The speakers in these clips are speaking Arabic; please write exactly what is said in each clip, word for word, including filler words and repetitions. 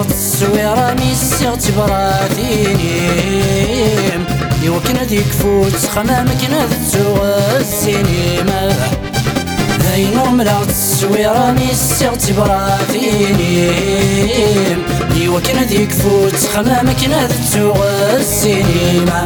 التصويرة ميسي تبراثينيم يوكنا ديك فوت خمامك نذتو السينما ذاين ملا التصويرة ميسي تبراثينيم يوكنا ديك فوت خمامك نذتو السينما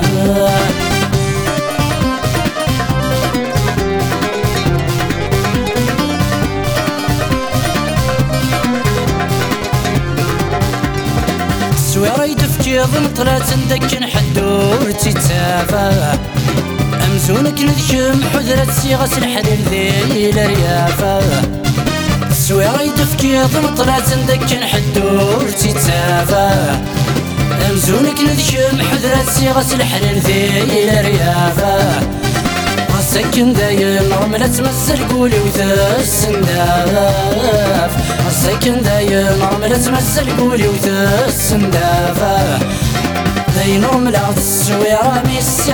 التصويرة يدفجي ظن طلعت ندكن حدور تتافا أمزونك نذكم حذرة صيغة الحليل ذي الريافة التصويرة يدفجي ظن طلعت ندكن حدور تتافا أمزونك نذكم حذرة صيغة الحليل ذي الريافة السكن دايم رملة تمزل قولي وتسنداف السكن دايم رملة تمزل قولي وتسنداف ذاين رملة التصويرة ميسي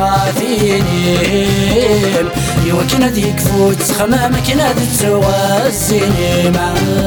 تبراثينيم يوكنا ديك فوت خمامك نادتو السينما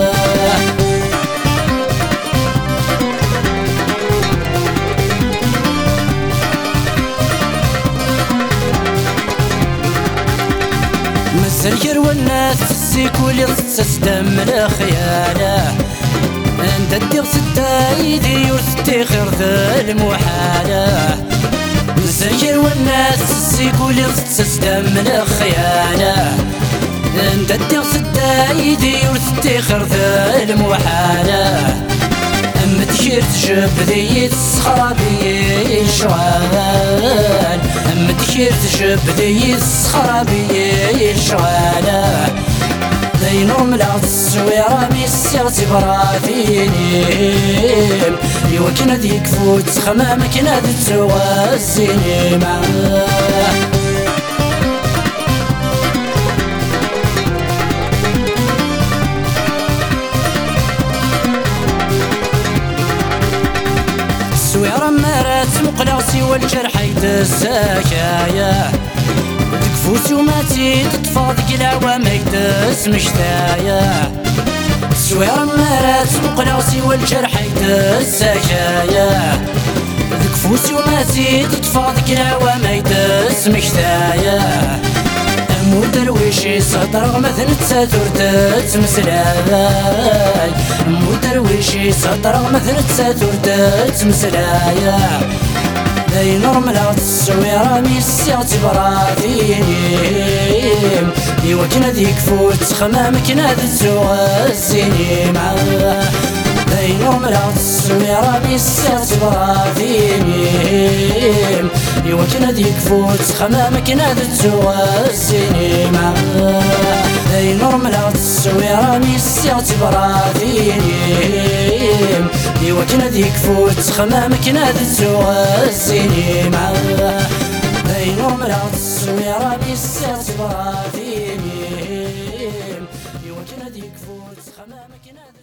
الزرير والناس السيكولي تستدم الخيالة انت الديغ ستة ايدي ورثتي خير ذا المحالة الزرير والناس السيكولي تستدم الخيالة انت الديغ ستة ايدي ورثتي خير ذا المحالة أما تشير تجب ذي الصخرابي الشغال أما تشير تجب ذي الصخرابي الشغال ذي نرملا التصويرة ميسي تبراثينيم يوكنا ديك فوت خمامك نادتو السينما التصويرة مرات مقلاسي والجرح يدساكايا تكفوت وماتي تطفى ذيك العوام يدس مشتايا التصويرة مرات مقلاسي والجرح يدساكايا تكفوت وماتي تطفى ذيك العوام يدس مشتايا أمو درويشي صدر مثل تساتور تتمسلاي أمو درويشي صدر مثل تساتور تتمسلايا ذاي نرملا التصويرة ميسي تبراثينيم يوكنا ديك فوت خمامك نادتو السينما ذاي نرملا التصويرة ميسي تبراثينيم يوكنا ديك فوت خمامك نادتو السينما ذاي نرملا التصويرة ميسي تبراثينيم يوكنا ديك فوت خمامك نادتو السينما ذاي نرملا التصويرة ميسي تبراثينيم يوكنا ديك فوت خمامك نادتو